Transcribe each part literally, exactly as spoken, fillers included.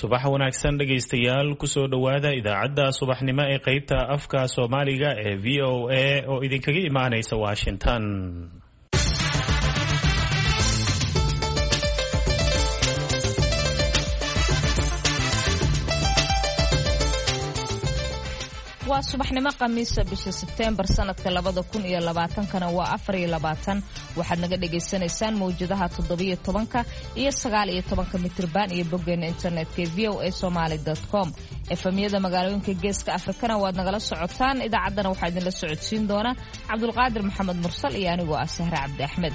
subax wanaagsan dhegaystayaal kusoo dhowaada idaacadda subaxnimo ee qaybta afka Soomaaliga ee V O A oo idinkaga imaanaysa Washington. waa subaxnimo khamiisa bisha Sebteembar sanadka labada kun iyo labaatan-kana waa afar iyo labaatan waxaad naga dhageysanaysaan mawjadaha toddoba iyo toban iyo sagaal iyo toban mitirban iyo boggeena internetka v o a somali dot com efamyada magaalooyinka geeska Afrikana waad nagala socotaan. idaacaddana waxaa idinla socodsiin doona Cabdulqaadir Maxamed Mursal iyo anigoo ah Sahra Cabdi Axmed.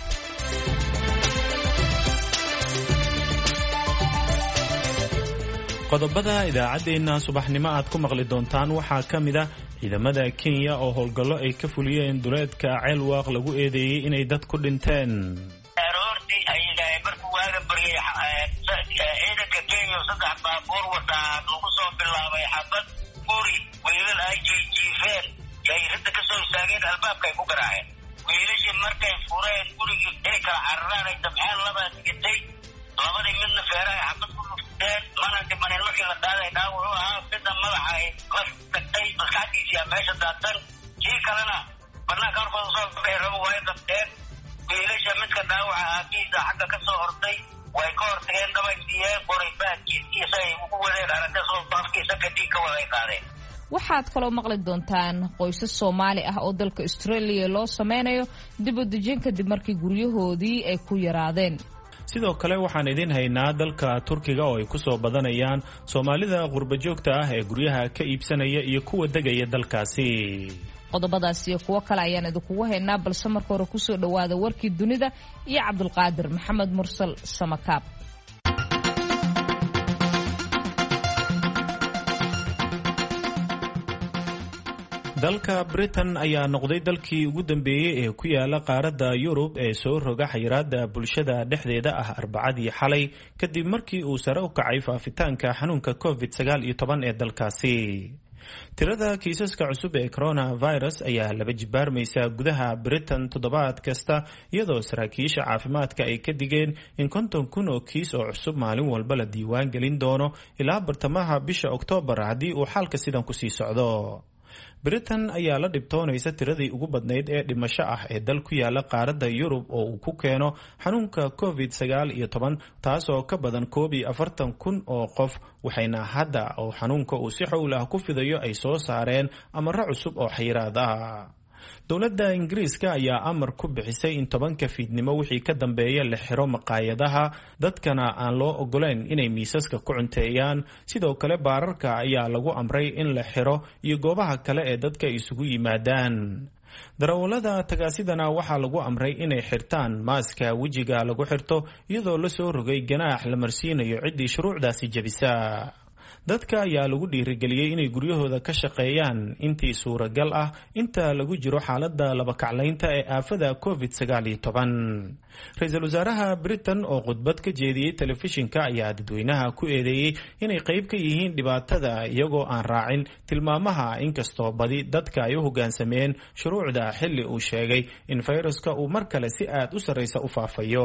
qodobada idaacadeena subaxnimo aad ku maqli doontaan waxaa ka mid ah ciidamada Kenya oo howlgallo ay ka fuliyeen duleedka Ceelwaaq lagu eedeeyay inay dad ku dhinteen. aroortii ayay markuu waaga baryay ciidanka Kenya saddex baabuur wadaa lagu soo bilaabay xabad guri wiilal ay jiifeen ay ridda ka soo istaageen albaabka ay ku garaaceen. wiilashii markay fureen gurigii ay kala cararaan ay dabxeen laba digtay labadii midna feeraha xabad mana dhimanin markii la qaaday dhaawac uu ahaa midna madaxa ay la tagtay maskaxdiisa meesha daadsan kii kalena barnaanka horkooda soo baxay rabo way qabteen. wiilasha midka dhaawaca aakiisa xagga ka soo hortay way ka hortageen dabaysiiyeen qoray baadkiisa ay ugu wadeen aragtay soo afkiisa kadib ka waday qaadeen. waxaad kaloo maqli doontaan qoysas Soomaali ah oo dalka Australia loo sameynayo dib u dejin kadib markii guryahoodii ay ku yaraadeen. sidoo kale waxaan idin haynaa dalka Turkiga oo ay ku soo badanayaan Soomaalida qurba joogta ah ee guryaha ka iibsanaya iyo kuwa degaya dalkaasi. qodobadaas iyo kuwo kale ayaan idinkugu haynaa balse marka hore ku soo dhawaada warkii dunida iyo Cabdulqaadir Maxamed Mursal Samakaab. dalka Britain ayaa noqday dalkii ugu dambeeyay ee ku yaala qaaradda Yurub ee soo roga xayiraadda bulshada dhexdeeda ah Arbacadii xalay kadib markii uu sare u kacay faafitaanka xanuunka covid sagaal iyo toban ee dalkaasi. tirada kiisaska cusub ee coronavirus ayaa laba jibaarmaysa gudaha Britain toddobaad kasta iyadoo saraakiisha caafimaadka ay ka digeen in konton kun oo kiis oo cusub maalin walba la diiwaan gelin doono ilaa bartamaha bisha Oktoobar haddii uu xaalka sidan ku sii socdo. Britain ayaa la dhibtoonaysa tiradii ugu badnayd ee dhimasho ah ee dal ku yaala qaaradda Yurub oo uu ku keeno xanuunka covid sagaal iyo toban taasoo ka badan koob iyo afartan kun oo qof waxayna hadda oo xanuunka uu si xowl ah ku fidayo ay soo saareen amarro cusub oo xayiraad ah. dowladda Ingiriiska ayaa amar ku bixisay in tobanka fiidnimo wixii ka dambeeya la xiro maqaayadaha dadkana aan loo ogoleen inay miisaska ku cunteeyaan. sidoo kale baararka ayaa lagu amray in la xiro iyo goobaha kale ee dadka isugu yimaadaan. darawallada tagaasidana waxaa lagu amray inay xirtaan maaska wejiga lagu xirto iyadoo la soo rogay ganaax la marsiinayo ciddii shuruucdaasi jebisa. dadka ayaa lagu dhiirigeliyey inay guryahooda ka shaqeeyaan intii suuragal ah inta lagu jiro xaaladda laba kaclaynta ee aafada covid sagaal iyo toban. ra-iisul wasaaraha Britain oo khudbad ka jeediyey telefishinka ayaa dadweynaha ku eedeeyey inay qayb ka yihiin dhibaatada iyagoo aan raacin tilmaamaha inkastoo badi dadka ay u hoggaansameen shuruucda xilli uu sheegay in fayraska uu mar kale si aad u sarreysa u faafayo.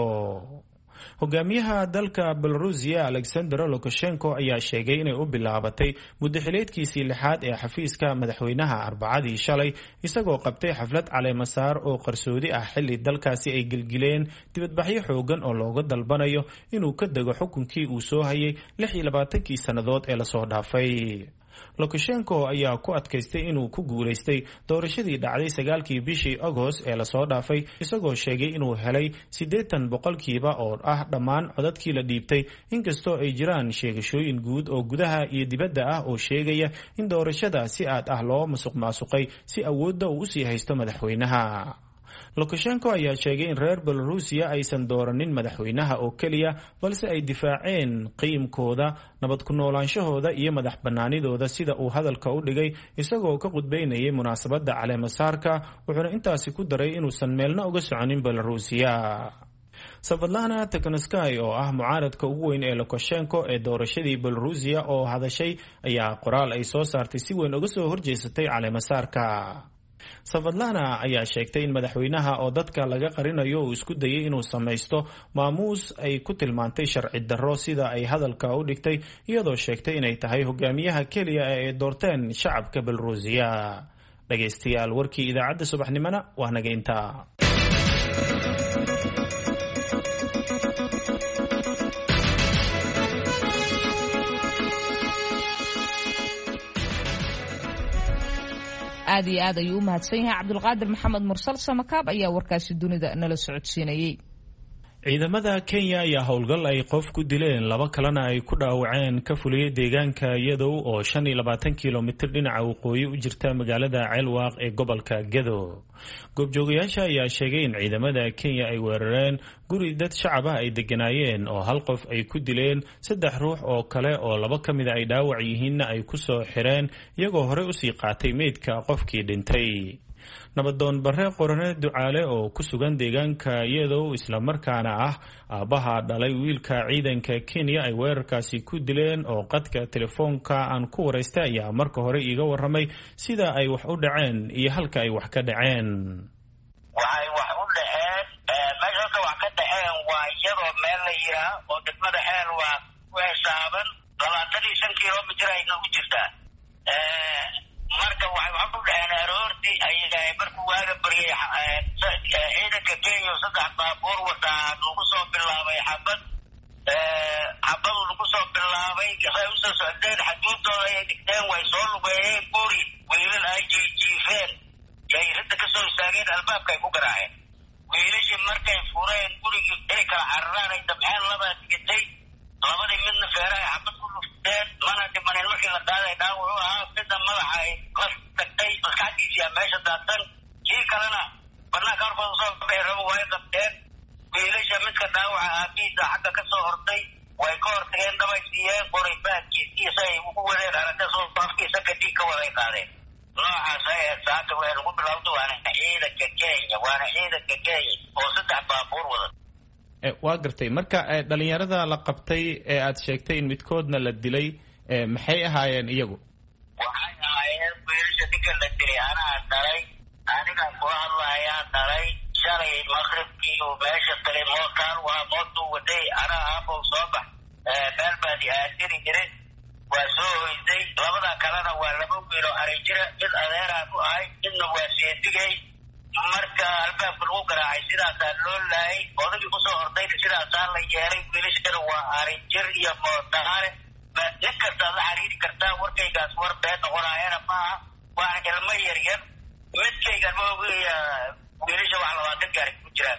hogaamiyaha dalka Belarusia Alexander Lukashenko ayaa sheegay inay u bilaabatay muddo xileedkiisii lixaad ee xafiiska madaxweynaha Arbacadii shalay isagoo qabtay xaflad caleemasaar oo qarsoodi ah xilli dalkaasi ay gilgileen dibadbaxyo xoogan oo looga dalbanayo inuu ka dego xukunkii uu soo hayay lix iyo labaatankii sannadood ee lasoo dhaafay. Lukashenko ayaa ku adkaystay inuu ku guulaystay doorashadii dhacday sagaalkii bishii Agost ee lasoo dhaafay isagoo sheegay inuu helay siddeetan boqolkiiba oo ah dhammaan codadkii la dhiibtay inkastoo ay jiraan sheegashooyin guud oo gudaha iyo dibadda ah oo sheegaya in doorashada si aad ah loo masuq-maasuqay si awoodda uu u sii haysto madaxweynaha. Lukashenko ayaa sheegay in reer Belarusia aysan dooranin madaxweynaha oo keliya balse ay difaaceen qiimkooda nabad ku noolaanshahooda iyo madax bannaanidooda sida uu hadalka u dhigay isagoo ka qudbeynayay munaasabadda caleemasaarka wuxuuna intaasi ku daray inuusan meelna uga soconin Belarusia. Savadlana Tikhanovskaya oo ah mucaaradka ugu weyn ee Lukashenko ee doorashadii Belarusia oo hadashay ayaa qoraal ay soo saartay si weyn uga soo horjeesatay caleemasaarka. Savadlana ayaa sheegtay in madaxweynaha oo dadka laga qarinayo uu isku dayay inuu samaysto maamuus ay ku tilmaantay sharci darro sida ay hadalka u dhigtay, iyadoo sheegtay inay tahay hogaamiyaha keliya ee ay doorteen shacabka Belarusiya. dhagaystayaal, warkii idaacadda subaxnimona waa naga intaa. aad iyo aad ayuu u mahadsan yahay cabdulqaadir maxamed mursal samakaab ayaa warkaasi dunida nala socodsiinayay. ciidamada Kenya ayaa howlgal ay qof ku dileen laba kalena ay ku dhaawaceen ka fuliyay deegaanka Yadow oo shan iyo labaatan kiiloomitir dhinaca waqooyi u jirta magaalada Ceelwaaq ee gobolka Gedo. goobjoogayaasha ayaa sheegay in ciidamada Kenya ay weerareen guri dad shacab ah ay deganaayeen oo hal qof ay ku dileen, saddex ruux oo kale oo laba ka mid ay dhaawac yihiinna ay ku soo xireen iyagoo hore u sii qaatay meydka qofkii dhintay. nabadoon bare qorane ducaale oo ku sugan deegaanka Yadow isla markaana ah aabaha dhalay wiilka ciidanka Kenya ay weerarkaasi ku dileen oo qadka telefoonka aan ku wareystay ayaa marka hore iiga warramay sida ay wax u dhaceen iyo halka ay wax ka dhaceen. waxay wax u dhaceen meesha wax ka dhaceen waa iyadoo meel la yiraa oo degmada Ceelwaaq ku hesaaban labaatan iyo shan kiiloomitir ay u jirtaa. marka waxay wax u dhaceen aroortii ayay markuu waaga baryay ciidanka Kenya saddex baabuur wataa lagu soo bilaabay xabad xabad lagu soo bilaabay waxay u soo socdeen xaduudooda ay dhigteen, way soo lugeeyeen guri wiilal ay jiifeen yay ridda ka soo istaageen, albaabka ay ku garaaceen. wiilashii markay fureen gurigii inay kala cararaan ay dabxeen labaa digitay, labadii midna feeraha xabad ku lufteen, mana dhimanin. markii la qaaday dhaawac u ahaa midna madaxa ay la tagtay, maskaxdiisiyaa meesha daadsan, kii kalena banaanka horkooda usoo bixi rabo way qabteen. wiilasha midka dhaawaca aabihiisa xagga ka soo hortay way ka hortageen, dabay siiyeen qoray baadkiisiisa ay ugu wadeen aragta soo afkiisa kadib ka waday qaadeen. noocaas ay saaka way lagu bilowday, waana ciidanka Kenya waana ciidanka Kenya oo saddex baabuur wada. waa gartay. marka dhalinyarada la qabtay ee aad sheegtay in midkoodna la dilay maxay ahaayeen iyagu? waxay ahaayeen wiilasha ninka la dilay anaa dhalay, aniga kula hadlayaa dhalay. shalay maqribkii uu meesha tagay mookaan waa mootuu waday, anaa aabow soo bax meel baadi aadiri jiray, waa soo hoyday. labada kalena waa laba wiil oo aray jira, mid adeeraan u ahay, midna waa seedigay. marka albaabka lagu garaacay sidaasaa loo laayay, odagii kusoo hortayna sidaasaa la yeelay. wiilashana waa aray jir iyo mootaare, nin kastaad la xiriiri kartaa. warkaygaas war been noqonaayana maaha, waana ilmo yaryar. midkayga maogiya wiilasha wax labaatan gaari ku jiraan.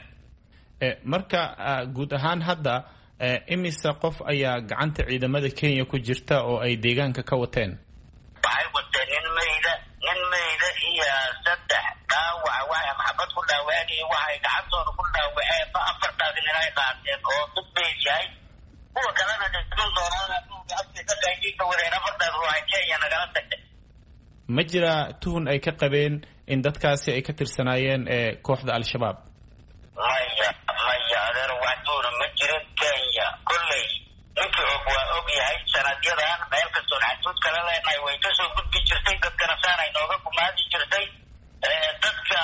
marka guud ahaan hadda imise qof ayaa gacanta ciidamada Kenya ku jirta oo ay deegaanka ka wateen? waxay wateen nin meyda nin meyda iyo saddex dhaawac, waxay maxabad ku dhaawaceen iyo waxay gacantooda ku dhaawaceen ba afartaas nin ay qaateen oo dad meyd yahay. kuwa kalena dhiman doonaan ka wadeen afartaas ruuxa Kenya nagala tagtay. ma jira tuhun ay ka qabeen in dadkaasi ay ka tirsanaayeen ee kooxda al-shabaab? maya maya adeer wax tuhuna ma jirin. Kenya kolley ninkii og waa og yahay. sanadyadan meel kastoon xaduud kala leenahay way ka soo gudbi jirtay, dadkana saanay nooga gumaadi jirtay. dadka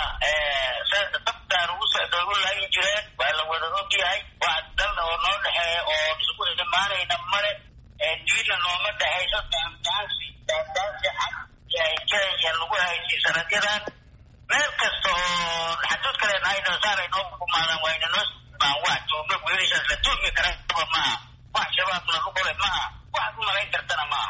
dabtaan ugu socda ugu laayi jireen waa la wada og yahay. wax dalna oo noo dhexeeya oo isku imaanayna male, diina nooma dhexayso. daandaansi daandaansi xaq Kenya lagu haysay sanadyadan meel kasta oo xaduud kale ayna saanay nooga gumaadaan wayna noo baan wax jooga. wiilashaas la tuumi karaba maaha, wax shabaabna lagu qole maaha, waxaad u malayn kartana maaha.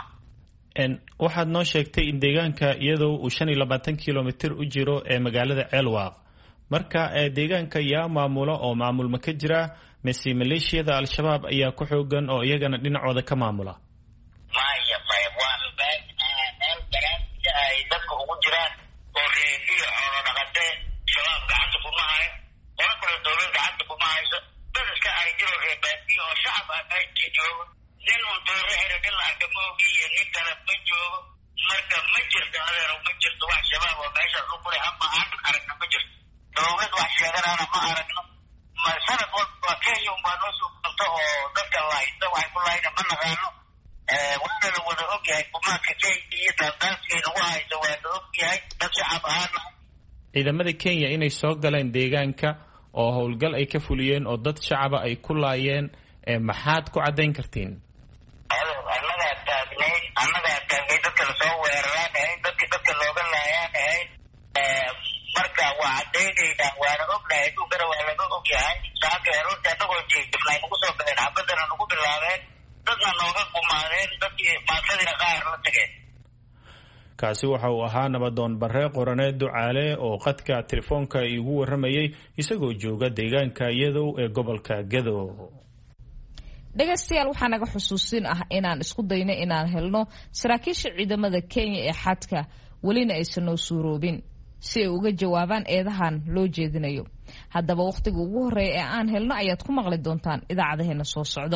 waxaad noo sheegtay in deegaanka iyadoo uu shan iyo labaatan kiiloomitir u jiro ee magaalada Ceelwaaq. marka deegaanka yaa maamulo oo maamulma ka jira mise maleeshiyada al-shabaab ayaa ku xoogan oo iyagana dhinacooda ka maamula? maya maya waa meel garaansi ay dadka ugu jiraan oo reebiyo xoolo dhaqatee. shabaab gacanta kuma hayo, qolo kale dowlad gacanta kuma hayso. dad iska ay jiro reebaadiyo oo shacab ah meesha joogo. nin un doore xira nin la arka ma ogi iyo nin kale ma joogo. marka ma jirto adeero, ma jirto wax shabaab oo meeshaas u kulay ama aan aragna ma jirto. dowlad wax sheeganaana ma aragno. sanad walba Kenya unbaa noo soo qabta oo dadka lahaysta waxay ku lahayna ma naqaano. waana la wada og yahay gumaadka Kenya iyo daandaansiga nagu hayso waa la og yahay. dad shacab ahaana ciidamada Kenya inay soo galeen deegaanka oo howlgal ay ka fuliyeen oo dad shacab ay ku laayeen ee maxaad ku cadeyn kartiin? annaga taagnay annaga taagnay dadka soo weerareen dadka dadka looga laayeen marka waa cadeynayna waana ognahay inuu gara waa laga ogyahay saaka runta anagoo jeednay ugu soo galeen xabadana ugu bilaabeen dadna nooga kumaadeen dadkii maasadina qaar la tageen. kaasi waxa uu ahaa nabadoon Barre Qorane Ducaale oo qadka telefoonka igu waramayay isagoo jooga deegaanka Yadow ee gobolka Gedo. dhageystayaal waxaa naga xusuusin ah inaan isku dayno inaan helno saraakiisha ciidamada Kenya ee xadka welina aysan noo suuroobin si ay uga jawaabaan eedahan loo jeedinayo. haddaba waqtiga ugu horeeya ee aan helno ayaad ku maqli doontaan idaacadaheena soo socdo.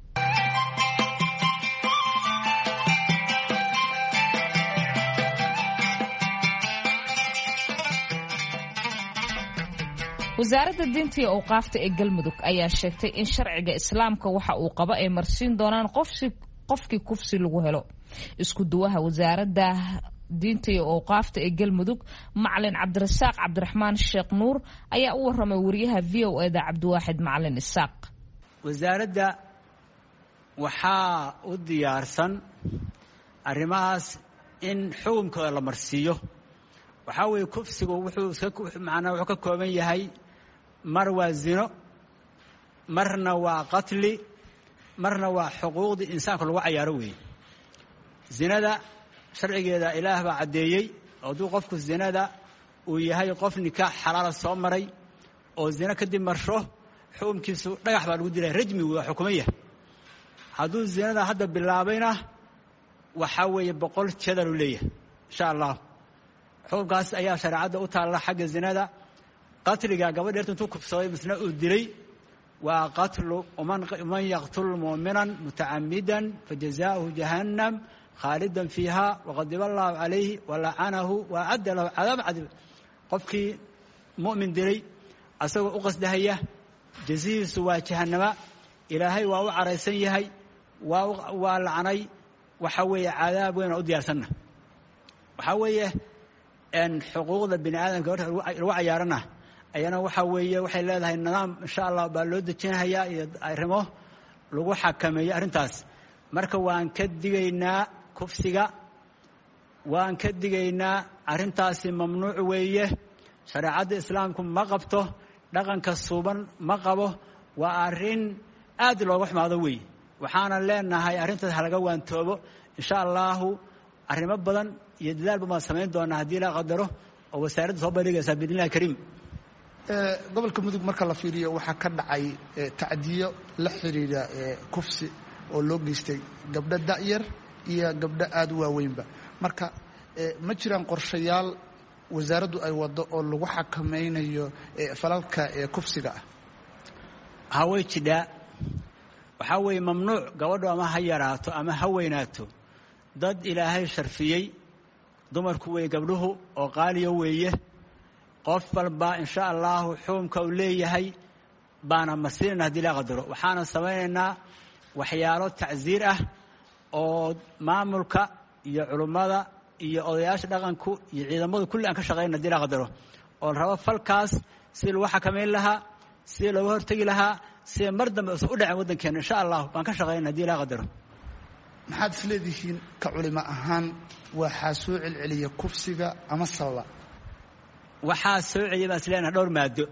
wasaaradda diinta iyo awqaafta ee Galmudug ayaa sheegtay in sharciga islaamka waxa uu qabo ay marsiin doonaan qofsi qofkii kufsi lagu helo. isku duwaha wasaaradda diinta iyo awqaafta ee Galmudug Macalin Cabdirasaaq Cabdiraxmaan Sheekh Nuur ayaa u waramay wariyaha V O A da Cabdiwaaxid Macalin Isaaq. wasaaradda waxaa u diyaarsan arrimahaas in xukunkooda la marsiiyo. waxaa weeye kufsigu wuxuu iska macnaa wuxuu ka kooban yahay mar waa zino marna waa qatli marna waa xuquuqda insaanka lagu cayaaro weeye. zinada sharcigeeda ilaah baa caddeeyey oo hadduu qofku zinada uu yahay qof nikaax xalaala soo maray oo zina kadib marsho xukunkiisu dhagax baa lagu dilay rajmigu waa xukumaya. hadduu zinada hadda bilaabayna waxaa weeye boqol jadal uu leeyahay insha allah. xukunkaas ayaa shareecadda u taalla xagga zinada. qatliga gabadha eerta intuu kufsaday misna uu dilay waa qatlu man yaqtul mu'minan mutacammidan fajazaa'uhu jahannam khaalidan fiiha waqadiba allahu calayhi walacanahu waacadda lahu cadaab cadiib. qofkii mu'min dilay asagoo u qasdahaya jazihiisu waa jahannama. ilaahay waa u caraysan yahay waa waa lacanay. waxaa weeye cadaab weyn oo u diyaarsanna. waxaa weeye xuquuqda bini aadamka horta lagu cayaarana ayana waxaa weeye waxay leedahay nidaam insha allah baa loo dejinayaa iyo arrimo lagu xakameeyo arrintaas. marka waan ka digaynaa kufsiga waan ka digaynaa arrintaasi mamnuuc weeye. shareecadda islaamku ma qabto dhaqanka suuban ma qabo. waa arrin aad looga xumaado weeye. waxaana leenahay arrintaas halaga waantoobo insha allahu. arrimo badan iyo dadaalba ma samayn doonaa haddii la qadaro oo wasaaradda soo bandhigaysaa biidnillahi kariim. gobolka mudug marka la fiiriyo waxaa ka dhacay tacdiyo la xiriira kufsi oo loo geystay gabdho da'yar iyo gabdho aad u waaweynba. marka ma jiraan qorshayaal wasaaraddu ay wado oo lagu xakamaynayo falalka kufsiga ah? haway jidhaa waxaa weeye mamnuuc gabadhu ama ha yaraato ama ha weynaato. dad ilaahay sharfiyey dumarku weeye gabdhuhu oo qaaliyo weeye. qof walba insha allahu xukunka uu leeyahay baana marsiinayna haddii la qadaro. waxaana samaynaynaa waxyaalo tacsiir ah oo maamulka iyo culummada iyo odayaasha dhaqanku iyo ciidamadu kulli aan ka shaqaynayna haddii la qadaro oo la rabo falkaas sidii lagu xakamayn lahaa sidii looga hortegi lahaa sidii mar dambe usan u dhacin waddankeena insha allahu baan ka shaqaynayna haddii la qadaro. maxaad isleedihiin ka culimo ahaan waxaa soo celceliya kufsiga ama sababa? waxaa soo celiya baan isleenahay dhowr maado.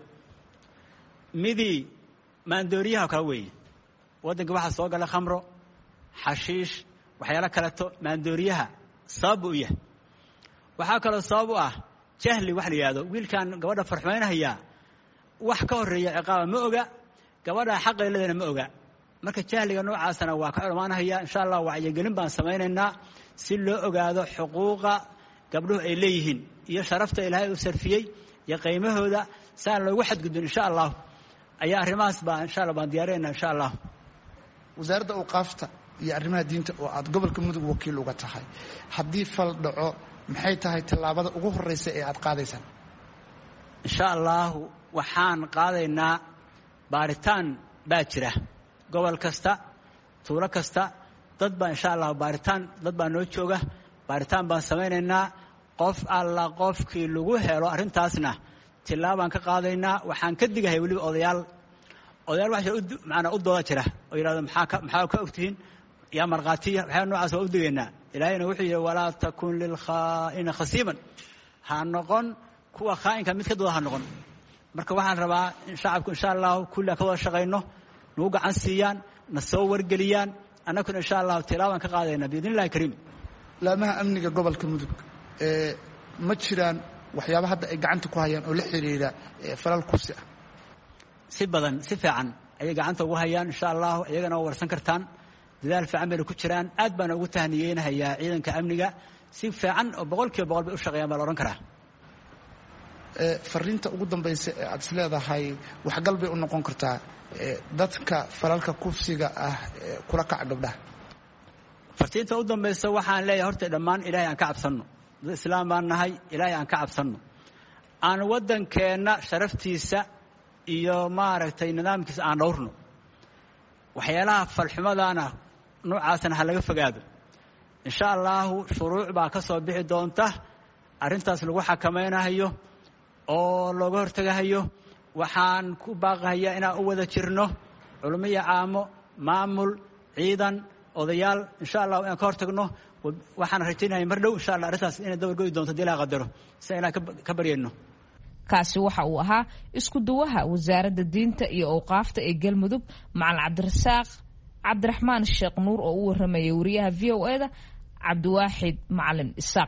midii maandooriyaha kala weeye. waddanka waxaa soo gala khamro xashiish waxyaalo kaleto maandooriyaha sabab u yahay. waxaa kaloo sabab u ah jahli wax la yidhahdo. wiilkan gabadha farxumaynahayaa wax ka horreeya ciqaaba ma oga. gabadha xaqay leedana ma oga. marka jahliga noocaasana waa ka culmaanahaya insha allah. wacyigelin baan samaynaynaa si loo ogaado xuquuqa gabdhuhu ay leeyihiin iyo sharafta ilaahay u sarfiyey iyo qiimahooda saan loogu xadgudbin insha allah. ayaa arrimahaas baa insha allah baan diyaarinaynaa insha allah. wasaaradda awqaafta iyo arrimaha diinta oo aad gobolka mudug wakiil uga tahay haddii fal dhaco maxay tahay tallaabada ugu horreysa ee aad qaadaysaan? insha allahu waxaan qaadaynaa baaritaan baa jira gobol kasta tuulo kasta. dad baa insha allah baaritaan dad baa noo jooga. baaritaan baan samaynaynaa qof alla qofkii lagu helo arrintaasna tillaabaan ka qaadaynaa. waxaan ka digahay weliba odayaal odayaal waxay macnaa u dooda jira oo yidhahdo maxaa ka maxaa ka ogtihiin yaa markhaatiya waxyaa noocaas waa u digaynaa. ilaahayna wuxuu yidhi walaa takun lilkhaa'ina khasiiman, ha noqon kuwa khaa'inka mid ka dooda ha noqon. marka waxaan rabaa in shacabku insha allahu kulli aan ka wada shaqayno, nagu gacan siiyaan, na soo wargeliyaan, annaguna insha allahu tilaabaan ka qaadayna biidni illahi kariim. laamaha amniga gobolka mudug ee ma jiraan waxyaaba hadda ay gacanta ku hayaan oo la xiriira falal kufsi ah? si badan si fiican ayay gacanta ugu hayaan insha allahu, iyagana waa warsan kartaan. dadaal fiican bayna ku jiraan. aad baana ugu tahniyeynahayaa ciidanka amniga, si fiican oo boqol kiiba boqol bay u shaqeeyaan baa la odhan karaa. fariinta ugu dambaysa ee aad is leedahay waxgal bay u noqon kartaa dadka falalka kufsiga ah kula kaca gabdhaha? fartiinta u dambaysa waxaan leeyahay horta dhammaan ilaahay aan ka cabsanno. dad islaam baan nahay, ilaahay aan ka cabsanno. aan waddankeenna sharaftiisa iyo maaragtay nidaamkiisa aan dhowrno. waxyaalaha falxumadaana noocaasna ha laga fogaado. insha allahu shuruuc baa ka soo bixi doonta arrintaas lagu xakamaynayo oo looga hortagahayo. waxaan ku baaqahayaa inaan u wada jirno culummo iyo caamo, maamul, ciidan, odayaal insha allahu inaan ka hortagno. waxaan rajaynahay mar dhow insha allah arrintaas inay dabargoyi doonto hadii ilaa qadaro, si inaan ka baryayno. kaasi waxa uu ahaa isku duwaha wasaaradda diinta iyo awqaafta ee galmudug macalin cabdirasaaq cabdiraxmaan sheekh nuur oo u waramayay wariyaha v o e da cabdiwaaxid macalin isaaq.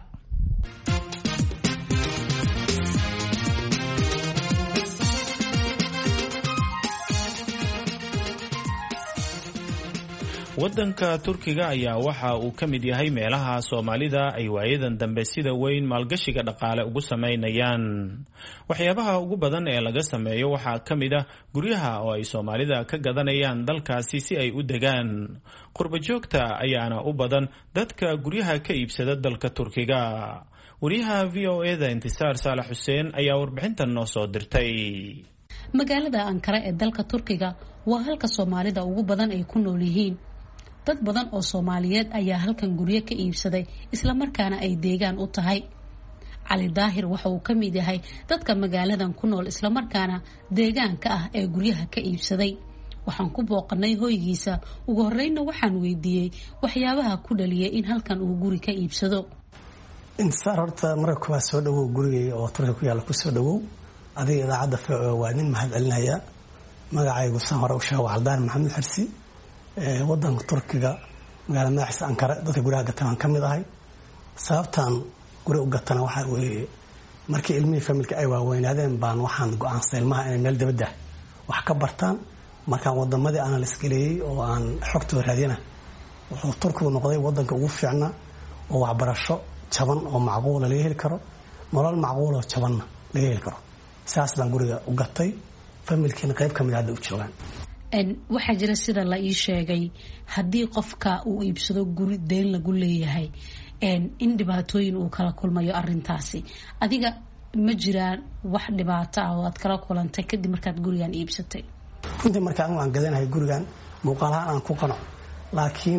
waddanka turkiga ayaa waxa uu ka mid yahay meelaha soomaalida ay waayadan dambe sida weyn maalgashiga dhaqaale ugu samaynayaan. waxyaabaha ugu badan ee laga sameeyo waxaa ka mid ah guryaha oo ay soomaalida ka gadanayaan dalkaasi si ay u degaan. qurba joogta ayaana u badan dadka guryaha ka iibsada dalka turkiga. wariyaha v o e da intisaar saalax xuseen ayaa warbixintan noo soo dirtay. magaalada ankara ee dalka turkiga waa halka soomaalida ugu badan ay ku nool yihiin. dad badan oo Soomaaliyeed ayaa halkan guryo ka iibsaday isla markaana ay deegaan u tahay. Cali Daahir waxa uu ka mid yahay dadka magaaladan ku nool isla markaana deegaanka ah ee guryaha ka iibsaday. waxaan ku booqanay hoygiisa. ugu horreynna waxaan weydiiyey waxyaabaha ku dhaliyay in halkan uu guri ka iibsado. insaar horta marka kuwa soo dhawow gurigay oo Turkiga ku yaala ku soo dhawow. adiga idaacadda F O waa nin mahad celinaya. magacaygu san hore u sheegay Caldaan Maxamed Xirsi. waddanka Turkiga magaalada madaxdiisa Ankara dadka guriga gataan ka mid ahay. sababtan guri u gatana waxa weeye markii ilmihii familka ay waaweynaadeen baan waxaan go'aansaday ilmaha inay meel dabadda wax ka bartaan. markaan wadamadii aan la iskaleeyay oo aan xogtooda raadina wuxuu Turkigu noqday waddanka ugu fiicnaa oo waxbarasho jaban oo macquul laga heli karo, nolol macquul oo jabanna laga heli karo. saas baan guriga u gatay. familkiina qayb ka mid ah u joogaan. waxaa jira sida la ii sheegay haddii qofka uu iibsado guri deyn lagu leeyahay in dhibaatooyin uu kala kulmayo arrintaasi. adiga ma jiraan wax dhibaato ah oo aad kala kulantay kadib markaad gurigan iibsatay? runtii markaan aan gadanahay gurigan muuqaalahaan aan ku qanac, laakiin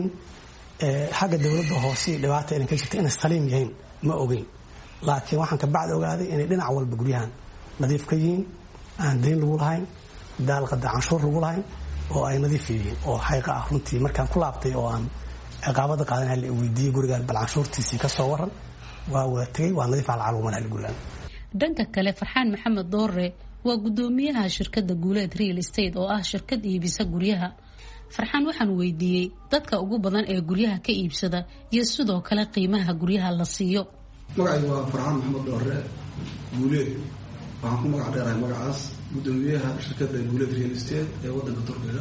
xagga dawladda hoose dhibaato inay ka jirto inay saliim yihiin ma ogeyn. laakiin waxaan ka bacdi ogaaday inay dhinac walba guryahan nadiif ka yihiin, aan deyn lagu lahayn, daal qada canshuur lagu lahayn, oo ay nadiif yihiin oo xaqiiqa ah. runtii markaan ku laabtay oo aan ciqaabada qaadanay la weydiiyay gurigan bal canshuurtiisii ka soo waran, waa wada tagay, waa nadiif aan caaluman hal gurigan. dhanka kale Farxaan Maxamed Doore waa gudoomiyaha shirkadda Guuleed Real Estate oo ah shirkad iibisa guryaha. Farxaan waxaan weydiiyay dadka ugu badan ee guryaha ka iibsada iyo sidoo kale qiimaha guryaha la siiyo. magacaygu waa Farxaan Maxamed Doore Guuleed. waxaan ku magac dheerahay magacaas gudoomiyaha shirkadda Guuleed Real Estate ee waddanka Turkiga.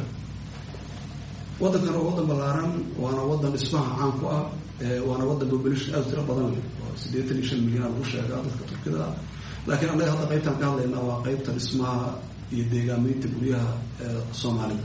waddankan waa waddan ballaaran, waana waddan dhismaha caan ku ah, waana waddan population aad u tiro badan leh oo siddeetan iyo shan milyan lagu sheegaa dadka Turkida. laakiin annaga hadda qaybtaan ka hadlaynaa waa qaybta dhismaha iyo deegaamaynta guryaha ee Soomaalida.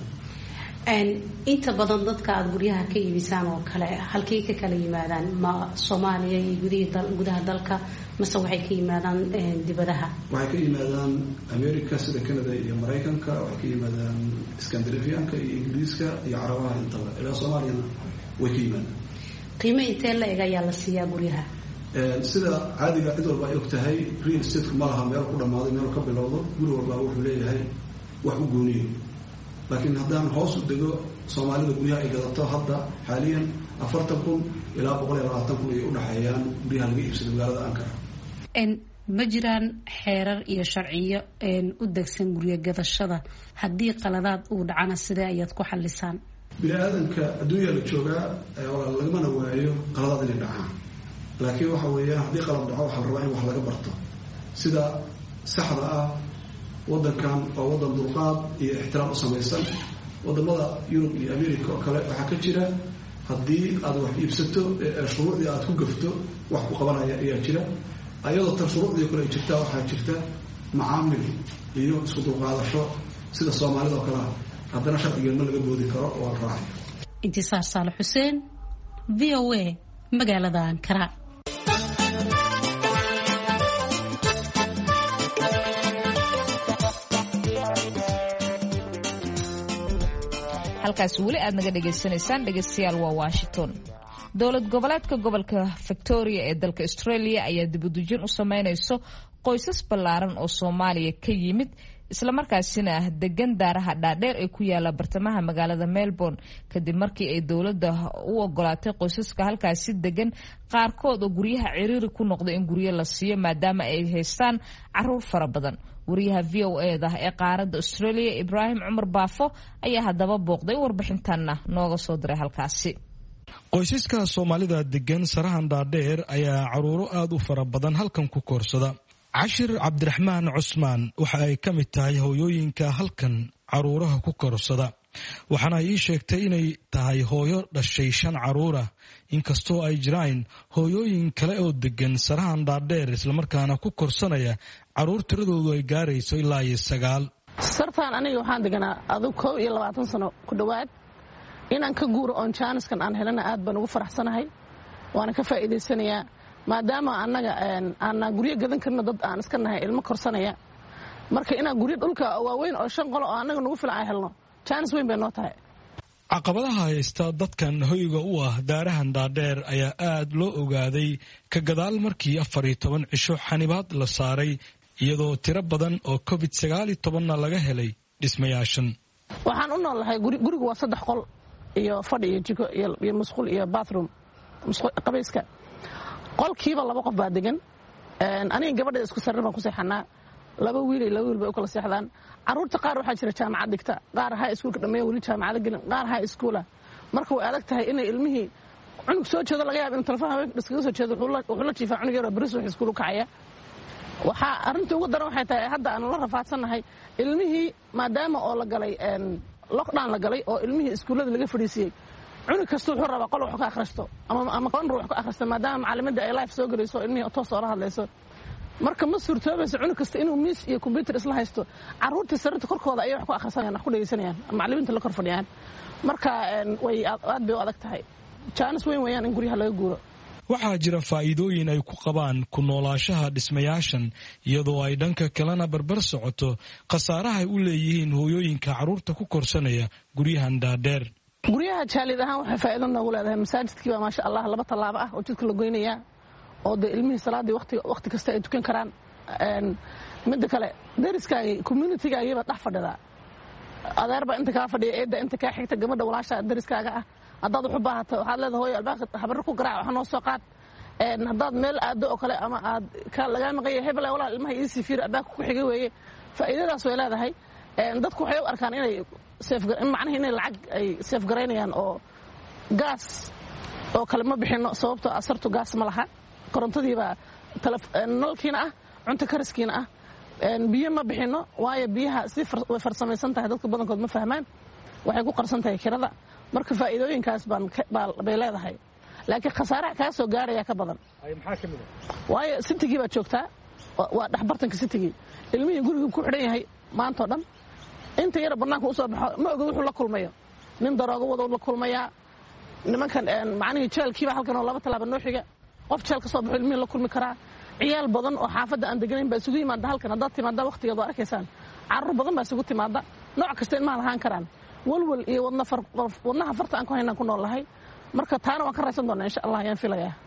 inta badan dadka aad guryaha ka iibisaan oo kale halkay ka kala yimaadaan? ma Soomaaliya iyo gudaha dalka mase waxay ka yimaadaan dibadaha? waxay ka yimaadaan America sida Canada iyo Mareykanka, waxay ka yimaadaan Scandinavianka iyo Ingiriiska iyo Carabaha intaba. ilaa Soomaaliyana way ka yimaadaan. qiimo intee la eg ayaa la siiyaa guryaha? sida caadiga cid walba ay og tahay real estate ma laha meel ku dhammaaday meel ka bilowdo guri walba wuxuu leeyahay wax u gooniyo laakiin haddaan hoos u dego soomaalida guryaha ay gadato hadda xaaliyan afartan kun ilaa boqol iyo labaatan kun ay u dhaxeeyaan guryaha laga iibsado magaalada Ankara. ma jiraan xeerar iyo sharciyo u degsan guryo gadashada haddii qaladaad uu dhacana sidee ayaad ku xallisaan? bini'aadanka adduunya la joogaa lagamana waayo qaladaad inay dhacaan laakiin waxa weeyaan haddii qalad dhaco waxaa la rabaa in wax laga barto sida saxda ah. waddankan waa waddan dulqaad iyo ixtiraam u samaysan wadamada Yurub iyo America oo kale waxaa ka jira haddii aad wax iibsato shuruucdii aad ku gafto wax ku qabanaya ayaa jira ayadoo tan shuruucdii kale ay jirtaa waxaa jirta macaamil iyo isku dulqaadasho sida Soomaalida oo kale haddana sharciga ma laga boodi karo oo la raacayo. Intisaar Saalax Xuseen, V O A, magaalada Ankara. halkaas weli aad naga dhegaysanaysaan dhegaystayaal waa Washington. dowlad goboleedka gobolka Victoria ee dalka Australia ayaa dibadujin u sameynayso qoysas ballaaran oo Soomaaliya ka yimid isla markaasina ah degan daaraha dhaadheer ee ku yaala bartamaha magaalada Melbourne kadib markii ay dowladda u ogolaatay qoysaska halkaasi degan qaarkood oo guryaha ciriiri ku noqday in guryo la siiyo maadaama ay haystaan caruur fara badan. wariyaha V O A da ee qaaradda Australia Ibrahim Cumar Baafo ayaa haddaba booqday warbixintanna nooga soo diray halkaasi. qoysaska Soomaalida degan sarahan dhaadheer ayaa caruuro aad u fara badan halkan ku koorsada. Cashir Cabdiraxmaan Cusmaan waxa ay ka mid tahay hooyooyinka halkan caruuraha ku koorsada. waxaana ay sheegtay inay tahay hooyo dhashay shan caruura inkastoo ay jiraan hooyooyin kale oo degan sarahan dhaadheer isla markaana ku korsanaya caruur tiradoodu ay gaarayso ilaa iyo sagaal. sartaan aniga waxaan deganaa adug kow iyo labaatan sano ku dhawaad inaan ka guuro oon jaaniskan aan helana aad baan ugu faraxsanahay waana ka faa'iidaysanayaa maadaama annaga aan guryo gadan karno dad aan iska nahay ilmo korsanaya marka inaan guryo dhulka waaweyn oo shan qolo oo annaga nagu filan ay helno jaanis weyn bay noo tahay. caqabadaha haysta dadkan hoyga u ah daarahan dhaadheer ayaa aad loo ogaaday ka gadaal markii afar iyo toban cisho xanibaad la saaray iyadoo tiro badan oo covid sagaal iyo tobanna laga helay dhismayaashan. waxaan u noolahay gurigu waa saddex qol iyo fadhi iyo jiko iyo musqul iyo bathroom qabayska qolkiiba laba qof baa degan aniga gabadha isku sarri baan ku seexanaa laba wiil iyo laba wiil bay u kala seexdaan caruurta qaar waxaa jira jaamacad dhigta qaar high schoolka dhameeya weli jaamacada gelin qaar high schoola marka way adag tahay inay ilmihii cunug soo jeedo laga yaabo in telefoon haweenka iskaga soo jeedo wuxuu la jiifaa cunug yaroo baris wax iskuul u kacaya waxaa arrintii ugu daran waxay tahay hadda aan la rafaadsannahay ilmihii maadaama oo la galay lockdown la galay oo ilmihii iskuullada laga fadhiisiyey cunug kasta wuxuu rabaa qol wax ka akhristo ama qon wax ka akhristo maadaama macallimada ay live soo galayso ilmihii toos oo la hadlayso marka ma suurtoobayso cunug kasta inuu miis iyo computer isla haysto caruurtii sarirta korkooda ayay wax ku akhrisanayaan wax ku dhegaysanayaan macallimiinta la kor fadhiyaan marka way aad bay u adag tahay jaanis weyn weeyaan in guryaha laga guuro. waxaa jira faa'iidooyin ay ku qabaan ku noolaashaha dhismayaashan iyadoo ay dhanka kalena barbar socoto khasaaraha ay u leeyihiin hooyooyinka caruurta ku korsanaya guryahan dhaadheer. guryaha jaalid ahaan waxay faa'iido noogu leedahay masaajidkii baa maasha allah laba tallaabo ah oo jidka la goynayaa oo dee ilmihii salaadii waqti kasta ay tukan karaan. midda kale dariskaagii communitygaagiiba dhex fadhidaa adeerba inta kaa fadhiya eedda inta kaa xigta gabadha walaasha dariskaaga ah haddaad wax u baahato waxaad leedahay hooyo albaabka habarro ku garaac wax noo soo qaad haddaad meel aado oo kale ama aad lagaa maqanya hebel walaal ilmaha iisii fiir albaabka ku xiga weeye faa'iidadaas way leedahay. dadku waxay u arkaan inay macnaha inay lacag ay seef garaynayaan oo gaas oo kale ma bixinno sababtoo asartu gaas ma laha korontadiibaa nalkiina ah cunto kariskiina ah biyo ma bixinno waayo biyaha si way farsamaysan tahay dadka badankood ma fahmaan waxay ku qarsan tahay kirada marka faa'iidooyinkaas bay leedahay laakiin khasaaraha kaa soo gaaraya ka badan waayo sitigii baad joogtaa waa dhexbartanka sitigii ilmihii gurigii ku xidhan yahay maantao dhan inta yara bannaanka u soo baxo ma oga wuxuu la kulmayo nin daroogo wado la kulmayaa nimankan macnihii jeelkiiba halkan oo laba tallaaba noo xiga qof jeel ka soo baxo ilmihii la kulmi karaa ciyaal badan oo xaafadda aan deganayn baa isugu yimaada halkan haddaad timaaddaa waqtigeed waa arkaysaan carruur badan baa isugu timaadda nooc kasta ilmaha lahaan karaan walwal iyo wadnaha farta aan ku haynaan ku nool lahay marka taana waan ka raysan doonaa insha allah ayaan filayaa.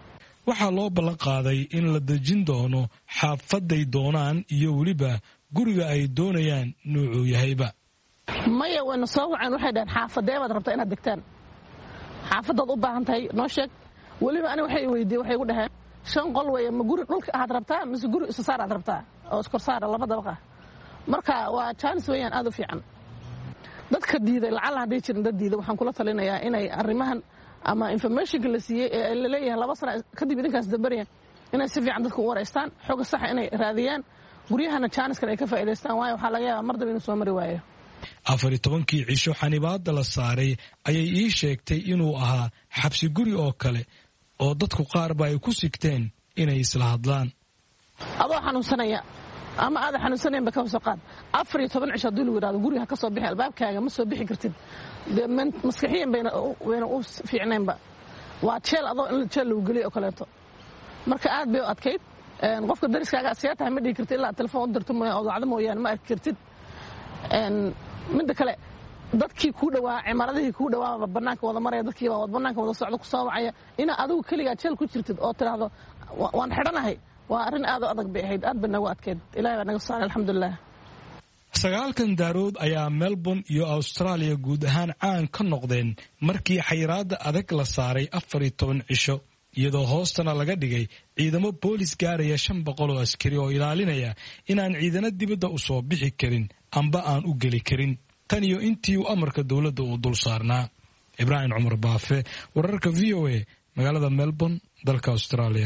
waxaa loo ballan qaaday in la dejin doono xaafaday doonaan iyo weliba guriga ay doonayaan nuucuu yahayba. maya wayna soo waceen waxay dhaheen xaafadee baad rabtaa inaad degtaan, xaafadaad u baahan tahay noo sheeg. weliba ani waxay weydiiyey waxay igu dhaheen shan qol weeye, ma guri dhulka aad rabtaa mise guri isasaar aad rabtaa oo iskorsaara laba dabaqa. marka waa jaanis weeyaan aad u fiican. dadka diiday lacala hadday jirin dad diiday waxaan kula talinayaa inay arrimahan ama informationka la siiyey ee la leeyahay laba sano kadib idinkaas dambaraya inay si fiican dadka u wareystaan, xoga saxa inay raadiyaan, guryahana jaaniskan ay ka faa'iidaystaan, waayo waxaa laga yaabaa mar daba inuu soo mari waayo. afar iyo tobankii cisho xanibaadda la saaray ayay ii sheegtay inuu ahaa xabsi guri oo kale oo dadku qaarba ay ku sigteen inay isla hadlaan. adoo xanuunsanaya ama aada xanuunsanaynba ka soo qaad afar iyo toban cisho haddii lagu yidhahdo guriga ka soo bixi albaabkaaga ma soo bixi kartid, dee maskaxiyan bayna wayna u fiicnaynba. waa jeel adoo in jeel lagu geliyo oo kaleeto. marka aad bay u adkayd. qofka dariskaaga asiyaa tahay ma dhihi kartid ilaa telefoon u dirto mooyaan oo wacdo mooyaane ma arki kartid. midda kale dadkii kuu dhawaa cimaaradihii kuu dhawaaba bannaanka wada maraya, dadkiibaa bannaanka wada socdo ku soo wacaya inaad adigu keligaa jeel ku jirtid oo tidhaahdo waan xidhanahay waa arrin aad u adag bay ahayd, aad bay nagu adkeyd. ilahay baa naga saaray alxamdulilah. sagaalkan daarood ayaa melbourne iyo austraaliya guud ahaan caan ka noqdeen markii xayiraadda adag la saaray afar iyo toban cisho, iyadoo hoostana laga dhigay ciidamo boolis gaaraya shan boqol oo askari oo ilaalinaya inaan ciidana dibadda u soo bixi karin amba aan u geli karin, tan iyo intii uu amarka dowladda uu dul saarnaa. ibraahim cumar baafe, wararka v o a, magaalada melbourne, dalka australia.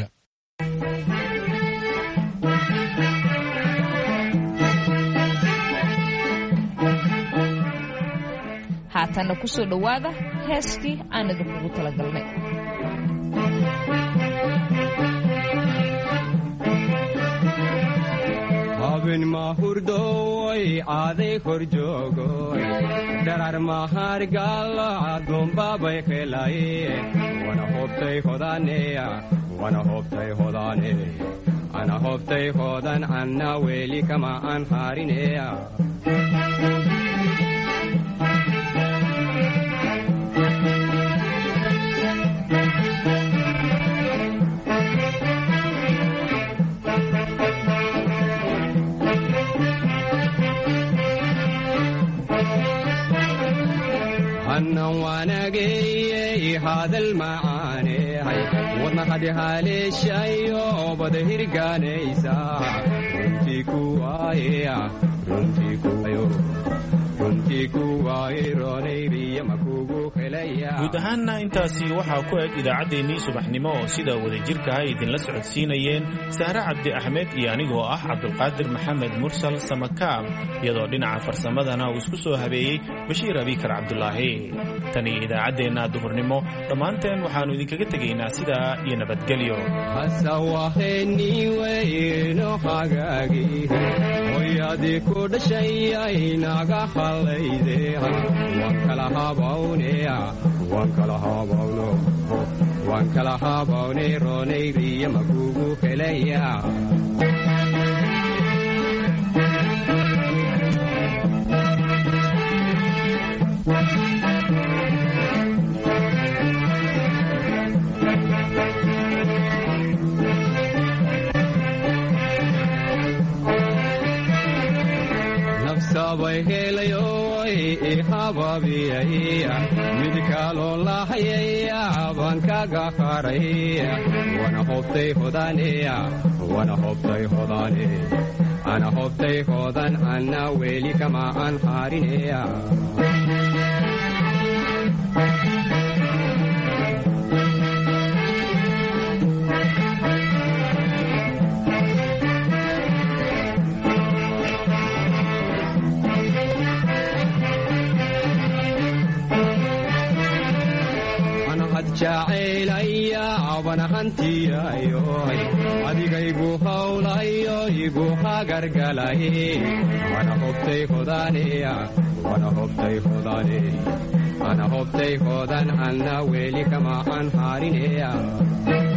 haatanna ku soo dhowaada heeskii aan idinkugu talagalnay. habin mahurdoy aaday kor joogoy darar mahargala adumbabay kelaye wana hobtay hodaneya wana hobtay hodane ana hobtay hodan anna weli kama an harineya annan waanageyey hadal macaaney wadna hadi haleeshayo bada hirgaanaysa runtii kuwaaya runtii kuwayo runtii kuwaaye roonayriya makugu helaya. guud ahaanna intaasi waxaa ku eg idaacaddeenii subaxnimo oo sida wadajirka ay idinla socodsiinayeen sahre cabdi axmed iyo anigoo ah cabdulqaadir maxamed mursal samakaab, iyadoo dhinaca farsamadana uu isku soo habeeyey bashiir abikar cabdulaahi. tan iyo idaacaddeenna duhurnimo dhammaanteen waxaannu idinkaga tegaynaa sidaa iyo nabadgelyo. hasawaheniweyno hagaagi hoyadii ku dhashayay naga hallayde waan kala habawneya waan kala habawno waan kala habawne roonayriya makugu helaya. nafsabay helayoy ihababiyaya mid kaloo lahayaya baan kaga haraya wana hobtay hodaneya wana hobtay hodane ana hobtay hodan anna weli kama an harineya. jacaylaya abana hantiyayoy adigaygu hawlayo igu hagargalaye wana hobtay hodaneya wana hobtay hodane ana hobtay hodan anna weli kama an harineya.